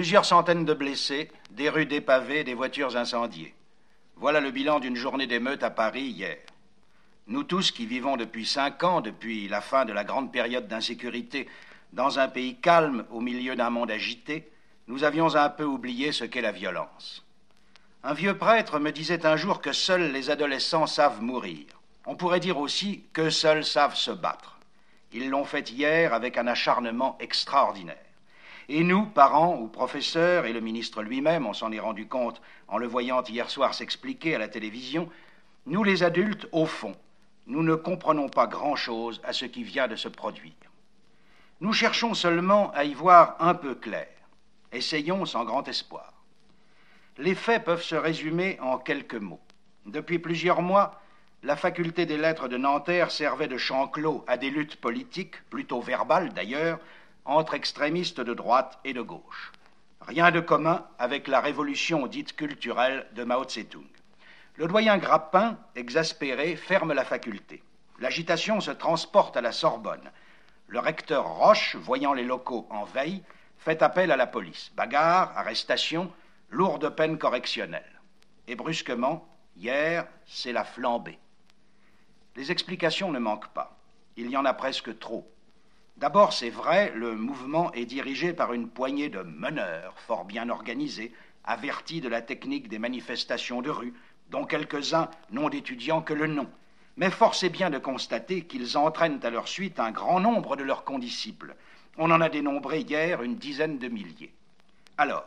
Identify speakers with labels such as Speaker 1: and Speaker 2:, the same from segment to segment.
Speaker 1: Plusieurs centaines de blessés, des rues dépavées, des voitures incendiées. Voilà le bilan d'une journée d'émeute à Paris hier. Nous tous qui vivons depuis 5 ans, depuis la fin de la grande période d'insécurité, dans un pays calme au milieu d'un monde agité, nous avions un peu oublié ce qu'est la violence. Un vieux prêtre me disait un jour que seuls les adolescents savent mourir. On pourrait dire aussi que seuls savent se battre. Ils l'ont fait hier avec un acharnement extraordinaire. Et nous, parents ou professeurs, et le ministre lui-même, on s'en est rendu compte en le voyant hier soir s'expliquer à la télévision, nous les adultes, au fond, nous ne comprenons pas grand-chose à ce qui vient de se produire. Nous cherchons seulement à y voir un peu clair. Essayons sans grand espoir. Les faits peuvent se résumer en quelques mots. Depuis plusieurs mois, la faculté des lettres de Nanterre servait de champ clos à des luttes politiques, plutôt verbales d'ailleurs, entre extrémistes de droite et de gauche. Rien de commun avec la révolution dite culturelle de Mao Tse-tung. Le doyen Grappin, exaspéré, ferme la faculté. L'agitation se transporte à la Sorbonne. Le recteur Roche, voyant les locaux en veille, fait appel à la police. Bagarre, arrestation, lourde peine correctionnelle. Et brusquement, hier, c'est la flambée. Les explications ne manquent pas. Il y en a presque trop. D'abord, c'est vrai, le mouvement est dirigé par une poignée de meneurs, fort bien organisés, avertis de la technique des manifestations de rue, dont quelques-uns n'ont d'étudiants que le nom. Mais force est bien de constater qu'ils entraînent à leur suite un grand nombre de leurs condisciples. On en a dénombré hier une dizaine de milliers. Alors,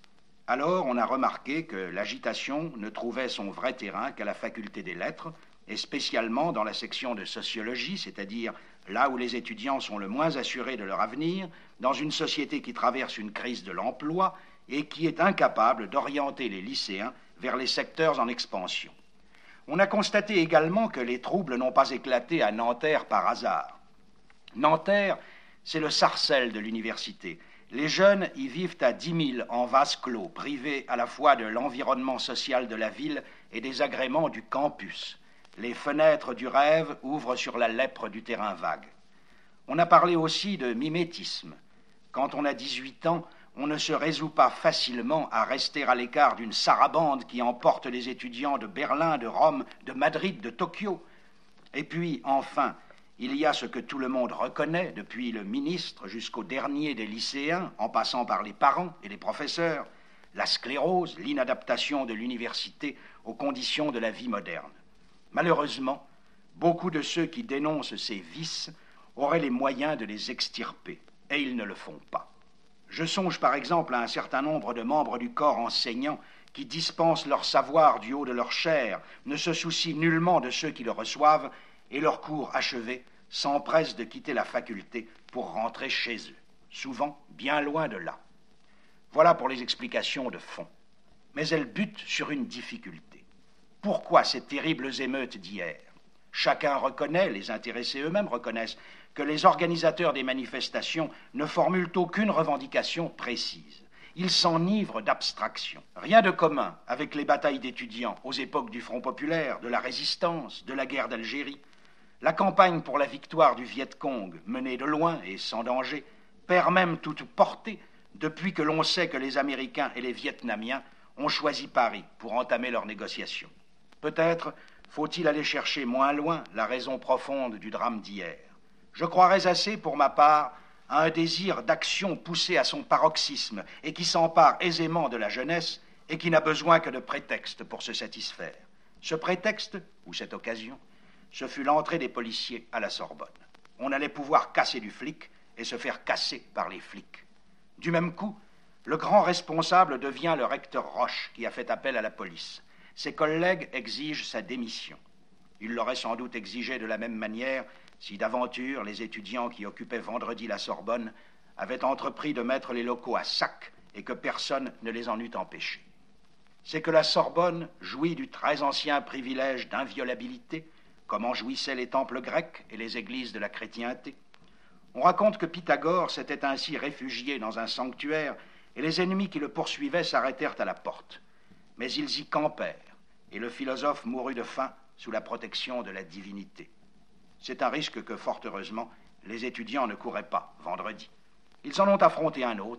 Speaker 1: on a remarqué que l'agitation ne trouvait son vrai terrain qu'à la faculté des lettres, et spécialement dans la section de sociologie, c'est-à-dire là où les étudiants sont le moins assurés de leur avenir, dans une société qui traverse une crise de l'emploi et qui est incapable d'orienter les lycéens vers les secteurs en expansion. On a constaté également que les troubles n'ont pas éclaté à Nanterre par hasard. Nanterre, c'est le Sarcelles de l'université. Les jeunes y vivent à 10 000 en vase clos, privés à la fois de l'environnement social de la ville et des agréments du campus. Les fenêtres du rêve ouvrent sur la lèpre du terrain vague. On a parlé aussi de mimétisme. Quand on a 18 ans, on ne se résout pas facilement à rester à l'écart d'une sarabande qui emporte les étudiants de Berlin, de Rome, de Madrid, de Tokyo. Et puis, enfin, il y a ce que tout le monde reconnaît, depuis le ministre jusqu'au dernier des lycéens, en passant par les parents et les professeurs, la sclérose, l'inadaptation de l'université aux conditions de la vie moderne. Malheureusement, beaucoup de ceux qui dénoncent ces vices auraient les moyens de les extirper, et ils ne le font pas. Je songe par exemple à un certain nombre de membres du corps enseignant qui dispensent leur savoir du haut de leur chair, ne se soucient nullement de ceux qui le reçoivent, et leur cours achevé, s'empressent de quitter la faculté pour rentrer chez eux, souvent bien loin de là. Voilà pour les explications de fond. Mais elles butent sur une difficulté. Pourquoi ces terribles émeutes d'hier? Chacun reconnaît, les intéressés eux-mêmes reconnaissent, que les organisateurs des manifestations ne formulent aucune revendication précise. Ils s'enivrent d'abstraction. Rien de commun avec les batailles d'étudiants aux époques du Front populaire, de la Résistance, de la guerre d'Algérie. La campagne pour la victoire du Viet Cong, menée de loin et sans danger, perd même toute portée depuis que l'on sait que les Américains et les Vietnamiens ont choisi Paris pour entamer leurs négociations. Peut-être faut-il aller chercher moins loin la raison profonde du drame d'hier. Je croirais assez, pour ma part, à un désir d'action poussé à son paroxysme et qui s'empare aisément de la jeunesse et qui n'a besoin que de prétexte pour se satisfaire. Ce prétexte, ou cette occasion, ce fut l'entrée des policiers à la Sorbonne. On allait pouvoir casser du flic et se faire casser par les flics. Du même coup, le grand responsable devient le recteur Roche qui a fait appel à la police. Ses collègues exigent sa démission. Ils l'auraient sans doute exigé de la même manière si d'aventure les étudiants qui occupaient vendredi la Sorbonne avaient entrepris de mettre les locaux à sac et que personne ne les en eût empêchés. C'est que la Sorbonne jouit du très ancien privilège d'inviolabilité, comme en jouissaient les temples grecs et les églises de la chrétienté. On raconte que Pythagore s'était ainsi réfugié dans un sanctuaire et les ennemis qui le poursuivaient s'arrêtèrent à la porte. Mais ils y campèrent et le philosophe mourut de faim sous la protection de la divinité. C'est un risque que, fort heureusement, les étudiants ne couraient pas vendredi. Ils en ont affronté un autre,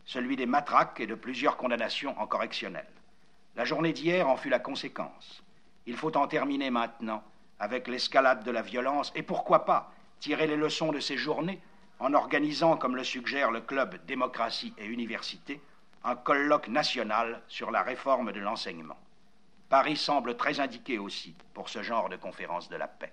Speaker 1: celui des matraques et de plusieurs condamnations en correctionnel. La journée d'hier en fut la conséquence. Il faut en terminer maintenant avec l'escalade de la violence et pourquoi pas tirer les leçons de ces journées en organisant, comme le suggère le club Démocratie et Université, un colloque national sur la réforme de l'enseignement. Paris semble très indiqué aussi pour ce genre de conférence de la paix.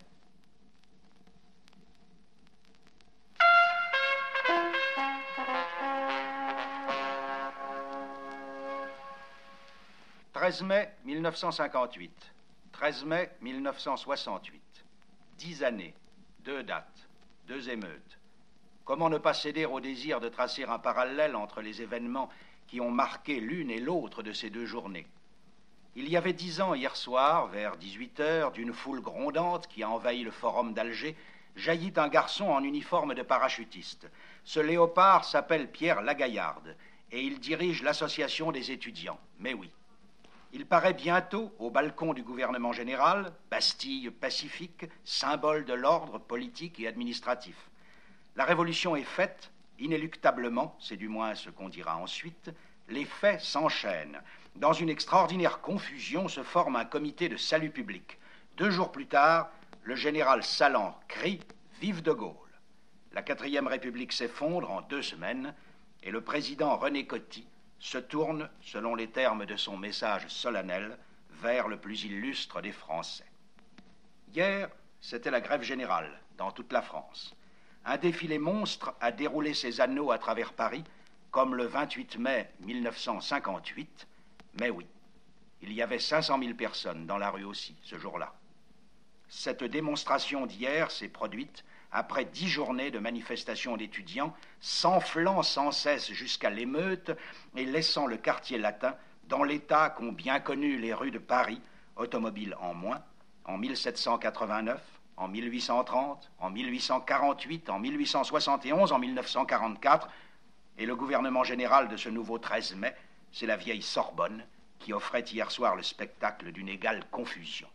Speaker 1: « 13 mai 1958, 13 mai 1968. 10 années, 2 dates, 2 émeutes. Comment ne pas céder au désir de tracer un parallèle entre les événements qui ont marqué l'une et l'autre de ces 2 journées? Il y avait 10 ans hier soir, vers 18h, d'une foule grondante qui a envahi le forum d'Alger, jaillit un garçon en uniforme de parachutiste. Ce léopard s'appelle Pierre Lagaillarde et il dirige l'association des étudiants. Mais oui. Il paraît bientôt au balcon du gouvernement général, Bastille pacifique, symbole de l'ordre politique et administratif. La révolution est faite, inéluctablement, c'est du moins ce qu'on dira ensuite, les faits s'enchaînent. Dans une extraordinaire confusion se forme un comité de salut public. 2 jours plus tard, le général Salan crie « Vive de Gaulle ». La 4e République s'effondre en 2 semaines et le président René Coty se tourne, selon les termes de son message solennel, vers le plus illustre des Français. Hier, c'était la grève générale dans toute la France. Un défilé monstre a déroulé ses anneaux à travers Paris, comme le 28 mai 1958, mais oui, il y avait 500 000 personnes dans la rue aussi, ce jour-là. Cette démonstration d'hier s'est produite après 10 journées de manifestations d'étudiants, s'enflant sans cesse jusqu'à l'émeute et laissant le quartier latin dans l'état qu'ont bien connu les rues de Paris, automobiles en moins, en 1789, en 1830, en 1848, en 1871, en 1944, et le gouvernement général de ce nouveau 13 mai, c'est la vieille Sorbonne qui offrait hier soir le spectacle d'une égale confusion.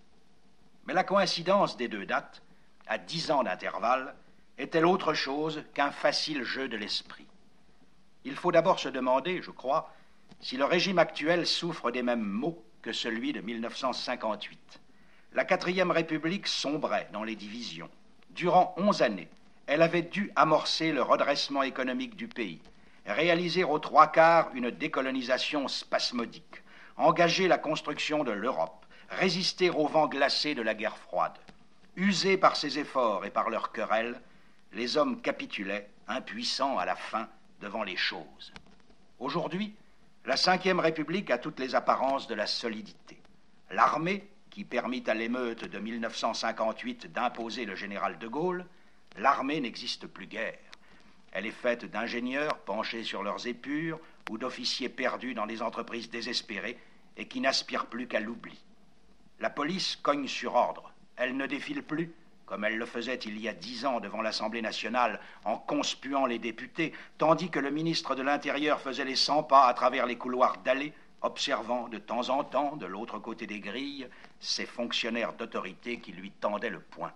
Speaker 1: Mais la coïncidence des 2 dates, à 10 ans d'intervalle, est-elle autre chose qu'un facile jeu de l'esprit? Il faut d'abord se demander, je crois, si le régime actuel souffre des mêmes maux que celui de 1958. La 4e République sombrait dans les divisions. Durant 11 années, elle avait dû amorcer le redressement économique du pays, réaliser aux 3/4 une décolonisation spasmodique, engager la construction de l'Europe, résister au vent glacé de la guerre froide. Usés par ces efforts et par leurs querelles, les hommes capitulaient, impuissants à la fin, devant les choses. Aujourd'hui, la 5e République a toutes les apparences de la solidité. L'armée, qui permit à l'émeute de 1958 d'imposer le général de Gaulle, l'armée n'existe plus guère. Elle est faite d'ingénieurs penchés sur leurs épures ou d'officiers perdus dans des entreprises désespérées et qui n'aspirent plus qu'à l'oubli. La police cogne sur ordre. Elle ne défile plus, comme elle le faisait il y a 10 ans devant l'Assemblée nationale, en conspuant les députés, tandis que le ministre de l'Intérieur faisait les 100 pas à travers les couloirs dallés, observant de temps en temps, de l'autre côté des grilles, ces fonctionnaires d'autorité qui lui tendaient le poing.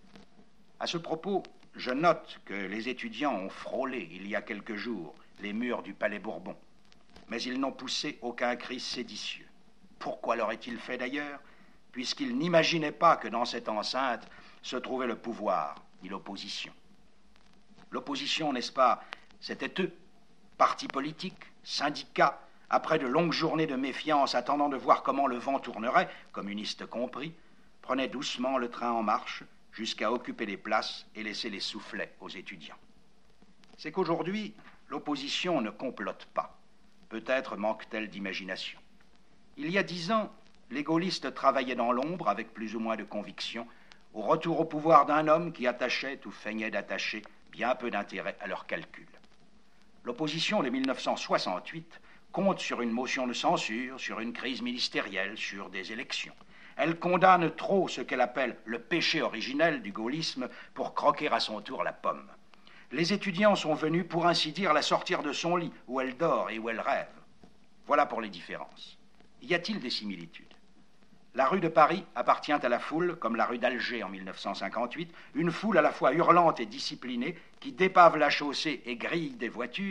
Speaker 1: À ce propos, je note que les étudiants ont frôlé, il y a quelques jours, les murs du Palais Bourbon. Mais ils n'ont poussé aucun cri séditieux. Pourquoi l'auraient-ils fait d'ailleurs, puisqu'ils n'imaginaient pas que dans cette enceinte se trouvait le pouvoir ni l'opposition. L'opposition, n'est-ce pas, c'était eux, partis politiques, syndicats, après de longues journées de méfiance, attendant de voir comment le vent tournerait, communistes compris, prenaient doucement le train en marche jusqu'à occuper les places et laisser les soufflets aux étudiants. C'est qu'aujourd'hui, l'opposition ne complote pas. Peut-être manque-t-elle d'imagination. Il y a 10 ans, les gaullistes travaillaient dans l'ombre avec plus ou moins de conviction au retour au pouvoir d'un homme qui attachait ou feignait d'attacher bien peu d'intérêt à leurs calculs. L'opposition de 1968 compte sur une motion de censure, sur une crise ministérielle, sur des élections. Elle condamne trop ce qu'elle appelle le péché originel du gaullisme pour croquer à son tour la pomme. Les étudiants sont venus, pour ainsi dire, la sortir de son lit, où elle dort et où elle rêve. Voilà pour les différences. Y a-t-il des similitudes? La rue de Paris appartient à la foule, comme la rue d'Alger en 1958, une foule à la fois hurlante et disciplinée, qui dépave la chaussée et grille des voitures,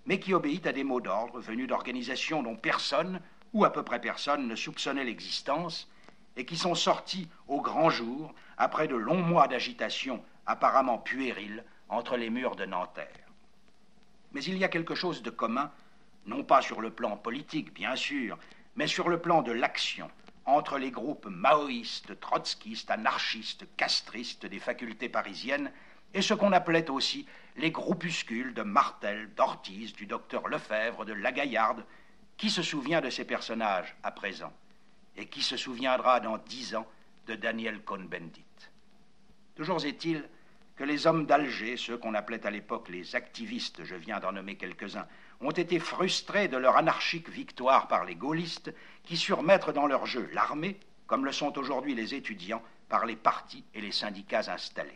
Speaker 1: mais qui obéit à des mots d'ordre venus d'organisations dont personne, ou à peu près personne, ne soupçonnait l'existence, et qui sont sortis au grand jour après de longs mois d'agitation apparemment puérile entre les murs de Nanterre. Mais il y a quelque chose de commun, non pas sur le plan politique, bien sûr, mais sur le plan de l'action, entre les groupes maoïstes, trotskistes, anarchistes, castristes des facultés parisiennes et ce qu'on appelait aussi les groupuscules de Martel, d'Ortiz, du docteur Lefebvre, de Lagaillarde. Qui se souvient de ces personnages à présent et qui se souviendra dans 10 ans de Daniel Cohn-Bendit? Toujours est-il que les hommes d'Alger, ceux qu'on appelait à l'époque les activistes, je viens d'en nommer quelques-uns, ont été frustrés de leur anarchique victoire par les gaullistes qui surent mettre dans leur jeu l'armée, comme le sont aujourd'hui les étudiants, par les partis et les syndicats installés.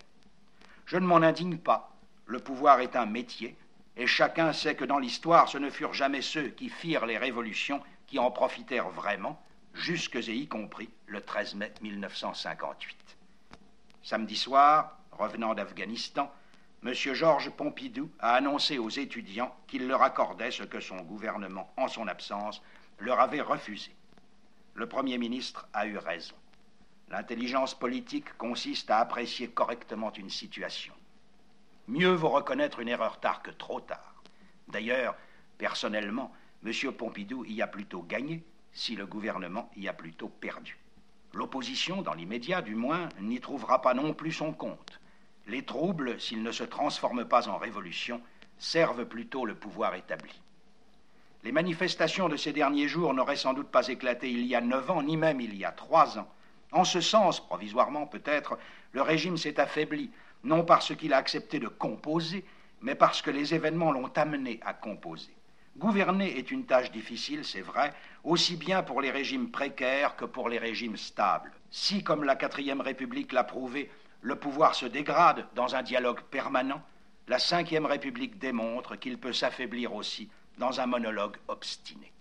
Speaker 1: Je ne m'en indigne pas, le pouvoir est un métier, et chacun sait que dans l'histoire, ce ne furent jamais ceux qui firent les révolutions qui en profitèrent vraiment, jusque et y compris le 13 mai 1958. Samedi soir, revenant d'Afghanistan, M. Georges Pompidou a annoncé aux étudiants qu'il leur accordait ce que son gouvernement, en son absence, leur avait refusé. Le Premier ministre a eu raison. L'intelligence politique consiste à apprécier correctement une situation. Mieux vaut reconnaître une erreur tard que trop tard. D'ailleurs, personnellement, M. Pompidou y a plutôt gagné, si le gouvernement y a plutôt perdu. L'opposition, dans l'immédiat du moins, n'y trouvera pas non plus son compte. Les troubles, s'ils ne se transforment pas en révolution, servent plutôt le pouvoir établi. Les manifestations de ces derniers jours n'auraient sans doute pas éclaté il y a 9 ans, ni même il y a 3 ans. En ce sens, provisoirement peut-être, le régime s'est affaibli, non parce qu'il a accepté de composer, mais parce que les événements l'ont amené à composer. Gouverner est une tâche difficile, c'est vrai, aussi bien pour les régimes précaires que pour les régimes stables. Si, comme la 4e République l'a prouvé, le pouvoir se dégrade dans un dialogue permanent, la 5e République démontre qu'il peut s'affaiblir aussi dans un monologue obstiné.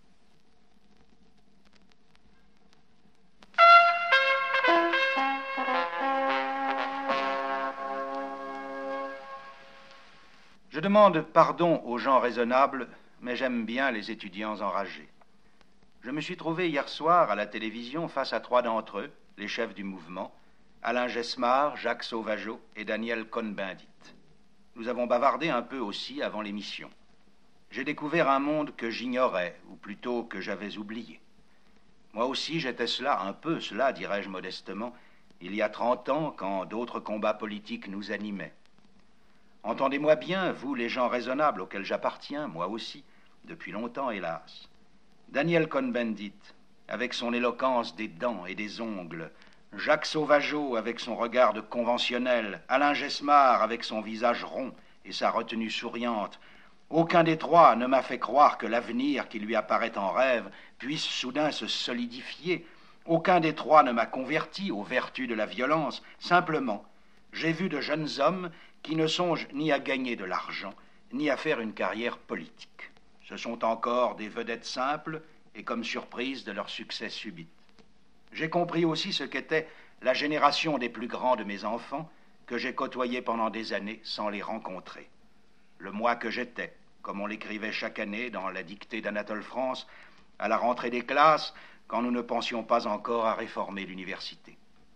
Speaker 1: Je demande pardon aux gens raisonnables, mais j'aime bien les étudiants enragés. Je me suis trouvé hier soir à la télévision face à 3 d'entre eux, les chefs du mouvement, Alain Gesmar, Jacques Sauvageot et Daniel Cohn-Bendit. Nous avons bavardé un peu aussi avant l'émission. J'ai découvert un monde que j'ignorais, ou plutôt que j'avais oublié. Moi aussi j'étais cela, un peu cela, dirais-je modestement, il y a 30 ans, quand d'autres combats politiques nous animaient. Entendez-moi bien, vous les gens raisonnables auxquels j'appartiens, moi aussi, depuis longtemps hélas. Daniel Cohn-Bendit, avec son éloquence des dents et des ongles, Jacques Sauvageot avec son regard de conventionnel, Alain Gesmar avec son visage rond et sa retenue souriante, aucun des 3 ne m'a fait croire que l'avenir qui lui apparaît en rêve puisse soudain se solidifier. Aucun des 3 ne m'a converti aux vertus de la violence. Simplement, j'ai vu de jeunes hommes qui ne songent ni à gagner de l'argent, ni à faire une carrière politique. Ce sont encore des vedettes simples et comme surprise de leur succès subit. J'ai compris aussi ce qu'était la génération des plus grands de mes enfants que j'ai côtoyés pendant des années sans les rencontrer. Le moi que j'étais, comme on l'écrivait chaque année dans la dictée d'Anatole France, à la rentrée des classes, quand nous ne pensions pas encore à réformer l'université.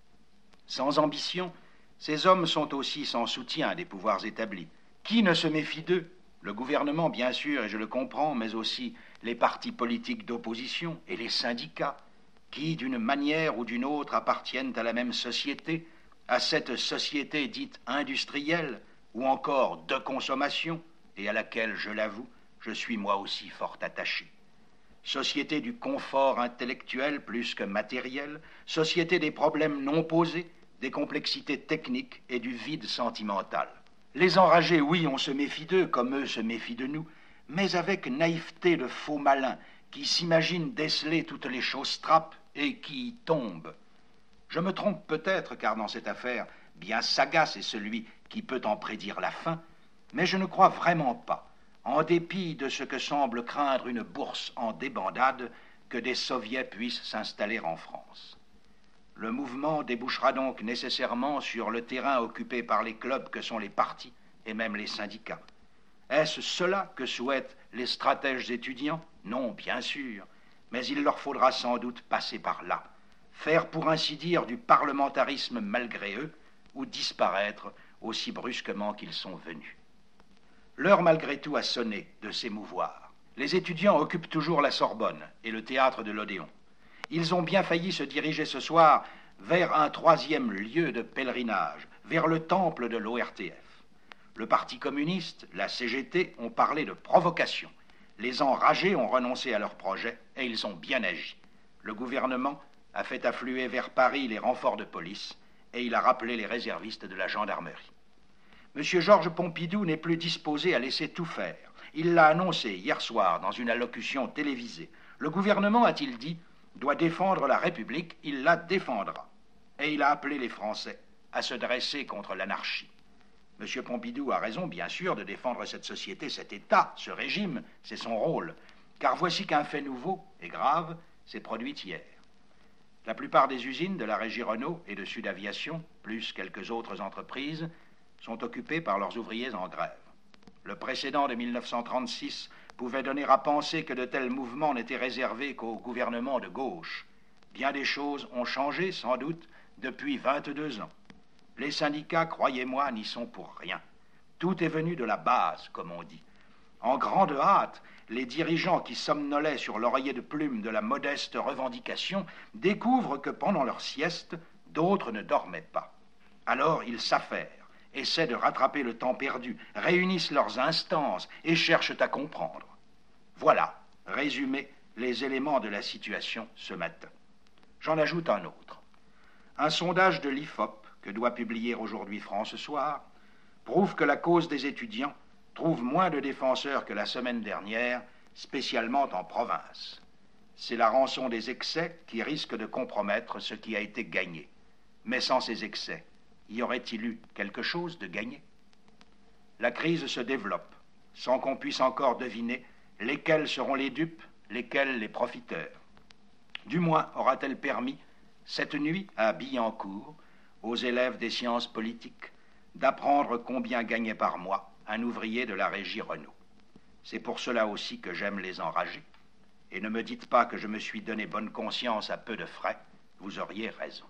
Speaker 1: Sans ambition, ces hommes sont aussi sans soutien des pouvoirs établis. Qui ne se méfie d'eux? Le gouvernement, bien sûr, et je le comprends, mais aussi les partis politiques d'opposition et les syndicats, qui, d'une manière ou d'une autre, appartiennent à la même société, à cette société dite industrielle, ou encore de consommation, et à laquelle, je l'avoue, je suis moi aussi fort attaché. Société du confort intellectuel plus que matériel, société des problèmes non posés, des complexités techniques et du vide sentimental. Les enragés, oui, on se méfie d'eux, comme eux se méfient de nous, mais avec naïveté de faux malins, qui s'imaginent déceler toutes les choses trappes et qui y tombent. Je me trompe peut-être, car dans cette affaire, bien sagace est celui qui peut en prédire la fin, mais je ne crois vraiment pas, en dépit de ce que semble craindre une bourse en débandade, que des soviets puissent s'installer en France. Le mouvement débouchera donc nécessairement sur le terrain occupé par les clubs que sont les partis et même les syndicats. Est-ce cela que souhaitent Les stratèges étudiants? Non, bien sûr. Mais il leur faudra sans doute passer par là. Faire, pour ainsi dire, du parlementarisme malgré eux, ou disparaître aussi brusquement qu'ils sont venus. L'heure, malgré tout, a sonné de s'émouvoir. Les étudiants occupent toujours la Sorbonne et le théâtre de l'Odéon. Ils ont bien failli se diriger ce soir vers un troisième lieu de pèlerinage, vers le temple de l'ORTF. Le Parti communiste, la CGT, ont parlé de provocation. Les enragés ont renoncé à leur projet et ils ont bien agi. Le gouvernement a fait affluer vers Paris les renforts de police et il a rappelé les réservistes de la gendarmerie. M. Georges Pompidou n'est plus disposé à laisser tout faire. Il l'a annoncé hier soir dans une allocution télévisée. Le gouvernement, a-t-il dit, doit défendre la République, il la défendra. Et il a appelé les Français à se dresser contre l'anarchie. M. Pompidou a raison, bien sûr, de défendre cette société, cet État, ce régime, c'est son rôle. Car voici qu'un fait nouveau et grave s'est produit hier. La plupart des usines de la régie Renault et de Sud Aviation, plus quelques autres entreprises, sont occupées par leurs ouvriers en grève. Le précédent de 1936 pouvait donner à penser que de tels mouvements n'étaient réservés qu'au gouvernement de gauche. Bien des choses ont changé, sans doute, depuis 22 ans. Les syndicats, croyez-moi, n'y sont pour rien. Tout est venu de la base, comme on dit. En grande hâte, les dirigeants qui somnolaient sur l'oreiller de plume de la modeste revendication découvrent que pendant leur sieste, d'autres ne dormaient pas. Alors ils s'affairent, essaient de rattraper le temps perdu, réunissent leurs instances et cherchent à comprendre. Voilà, résumé, les éléments de la situation ce matin. J'en ajoute un autre. Un sondage de l'IFOP, que doit publier aujourd'hui France Soir, prouve que la cause des étudiants trouve moins de défenseurs que la semaine dernière, spécialement en province. C'est la rançon des excès qui risque de compromettre ce qui a été gagné. Mais sans ces excès, y aurait-il eu quelque chose de gagné? La crise se développe, sans qu'on puisse encore deviner lesquels seront les dupes, lesquels les profiteurs. Du moins aura-t-elle permis, cette nuit à Billancourt, aux élèves des sciences politiques, d'apprendre combien gagnait par mois un ouvrier de la régie Renault. C'est pour cela aussi que j'aime les enragés. Et ne me dites pas que je me suis donné bonne conscience à peu de frais, vous auriez raison.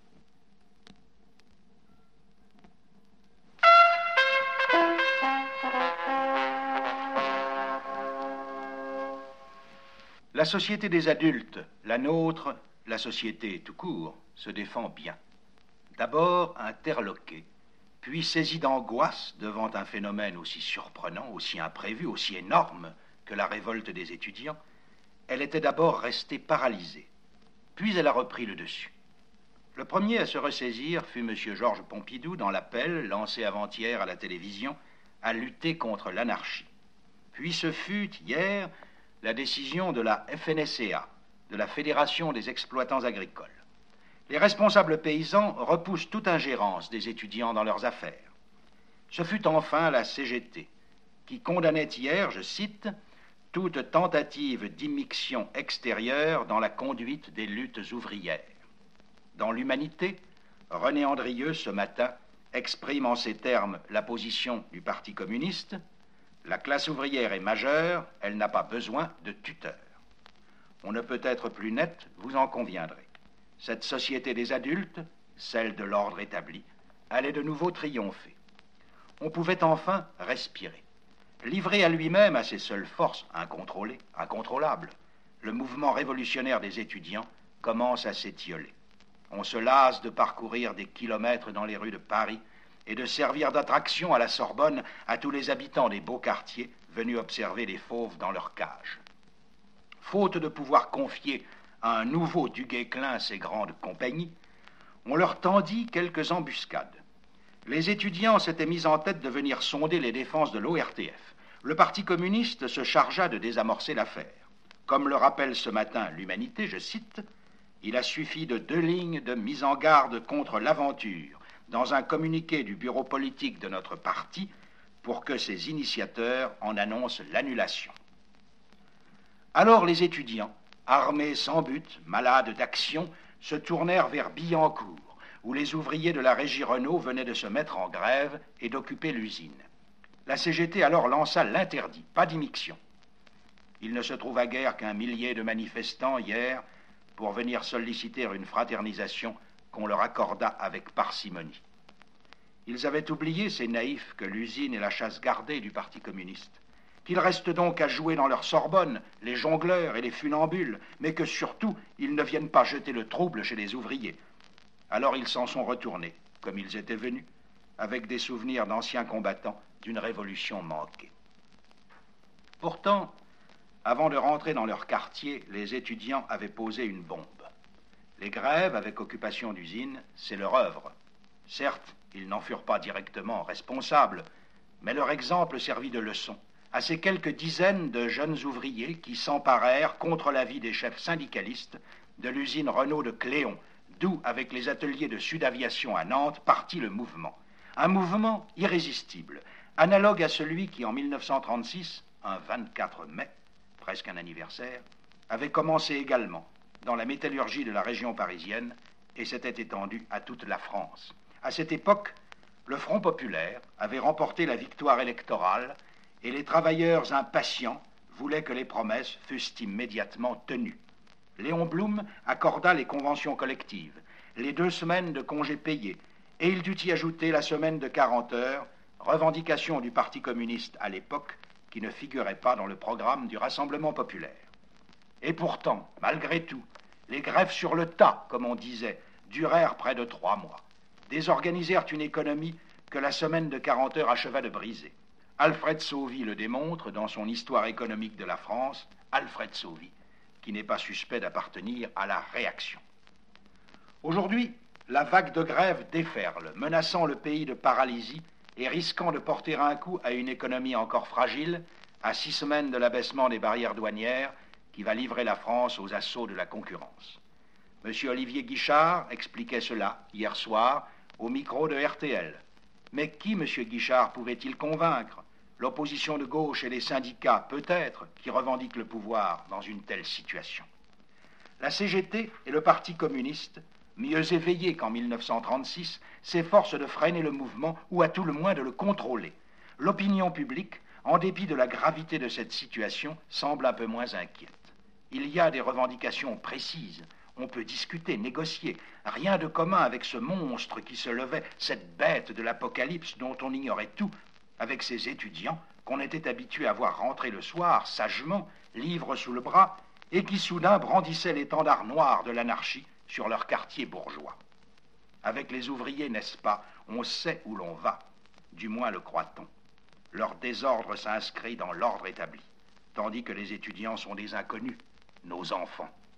Speaker 1: La société des adultes, la nôtre, la société tout court, se défend bien. D'abord interloquée, puis saisie d'angoisse devant un phénomène aussi surprenant, aussi imprévu, aussi énorme que la révolte des étudiants, elle était d'abord restée paralysée. Puis elle a repris le dessus. Le premier à se ressaisir fut M. Georges Pompidou dans l'appel, lancé avant-hier à la télévision, à lutter contre l'anarchie. Puis ce fut, hier, la décision de la FNSEA, de la Fédération des exploitants agricoles. Les responsables paysans repoussent toute ingérence des étudiants dans leurs affaires. Ce fut enfin la CGT, qui condamnait hier, je cite, « toute tentative d'immixtion extérieure dans la conduite des luttes ouvrières ». Dans l'Humanité, René Andrieux, ce matin, exprime en ces termes la position du Parti communiste. La classe ouvrière est majeure, elle n'a pas besoin de tuteurs. On ne peut être plus net, vous en conviendrez. Cette société des adultes, celle de l'ordre établi, allait de nouveau triompher. On pouvait enfin respirer. Livré à lui-même, à ses seules forces, incontrôlé, incontrôlable, le mouvement révolutionnaire des étudiants commence à s'étioler. On se lasse de parcourir des kilomètres dans les rues de Paris et de servir d'attraction à la Sorbonne à tous les habitants des beaux quartiers venus observer les fauves dans leurs cages. Faute de pouvoir confier à un nouveau Duguay-Clin ses grandes compagnies, on leur tendit quelques embuscades. Les étudiants s'étaient mis en tête de venir sonder les défenses de l'ORTF. Le Parti communiste se chargea de désamorcer l'affaire. Comme le rappelle ce matin l'Humanité, je cite, « Il a suffi de 2 lignes de mise en garde contre l'aventure dans un communiqué du bureau politique de notre parti pour que ses initiateurs en annoncent l'annulation. » Alors les étudiants, armés sans but, malades d'action, se tournèrent vers Billancourt, où les ouvriers de la régie Renault venaient de se mettre en grève et d'occuper l'usine. La CGT alors lança l'interdit, pas d'immixtion. il ne se trouva guère qu'un millier de manifestants hier pour venir solliciter une fraternisation qu'on leur accorda avec parcimonie. Ils avaient oublié, ces naïfs, que l'usine est la chasse gardée du Parti communiste, qu'ils restent donc à jouer dans leur Sorbonne, les jongleurs et les funambules, mais que surtout, ils ne viennent pas jeter le trouble chez les ouvriers. Alors ils s'en sont retournés, comme ils étaient venus, avec des souvenirs d'anciens combattants d'une révolution manquée. Pourtant, avant de rentrer dans leur quartier, les étudiants avaient posé une bombe. Les grèves avec occupation d'usines, c'est leur œuvre. Certes, ils n'en furent pas directement responsables, mais leur exemple servit de leçon à ces quelques dizaines de jeunes ouvriers qui s'emparèrent, contre l'avis des chefs syndicalistes, de l'usine Renault de Cléon, d'où, avec les ateliers de Sud-Aviation à Nantes, partit le mouvement. Un mouvement irrésistible, analogue à celui qui, en 1936, un 24 mai, presque un anniversaire, avait commencé également dans la métallurgie de la région parisienne et s'était étendu à toute la France. À cette époque, le Front populaire avait remporté la victoire électorale et les travailleurs impatients voulaient que les promesses fussent immédiatement tenues. Léon Blum accorda les conventions collectives, les 2 semaines de congés payés, et il dut y ajouter la semaine de 40 heures, revendication du Parti communiste à l'époque, qui ne figurait pas dans le programme du Rassemblement populaire. Et pourtant, malgré tout, les grèves sur le tas, comme on disait, durèrent près de 3 mois, désorganisèrent une économie que la semaine de 40 heures acheva de briser. Alfred Sauvy le démontre dans son Histoire économique de la France, Alfred Sauvy, qui n'est pas suspect d'appartenir à la réaction. Aujourd'hui, la vague de grève déferle, menaçant le pays de paralysie et risquant de porter un coup à une économie encore fragile, à 6 semaines de l'abaissement des barrières douanières qui va livrer la France aux assauts de la concurrence. M. Olivier Guichard expliquait cela hier soir au micro de RTL. Mais qui, M. Guichard, pouvait-il convaincre? L'opposition de gauche et les syndicats, peut-être, qui revendiquent le pouvoir dans une telle situation. La CGT et le Parti communiste, mieux éveillés qu'en 1936, s'efforcent de freiner le mouvement ou à tout le moins de le contrôler. L'opinion publique, en dépit de la gravité de cette situation, semble un peu moins inquiète. Il y a des revendications précises. On peut discuter, négocier. Rien de commun avec ce monstre qui se levait, cette bête de l'apocalypse dont on ignorait tout, avec ces étudiants qu'on était habitué à voir rentrer le soir, sagement, livre sous le bras, et qui soudain brandissaient l'étendard noir de l'anarchie sur leur quartier bourgeois. Avec les ouvriers, n'est-ce pas, on sait où l'on va, du moins le croit-on. Leur désordre s'inscrit dans l'ordre établi, tandis que les étudiants sont des inconnus, nos enfants.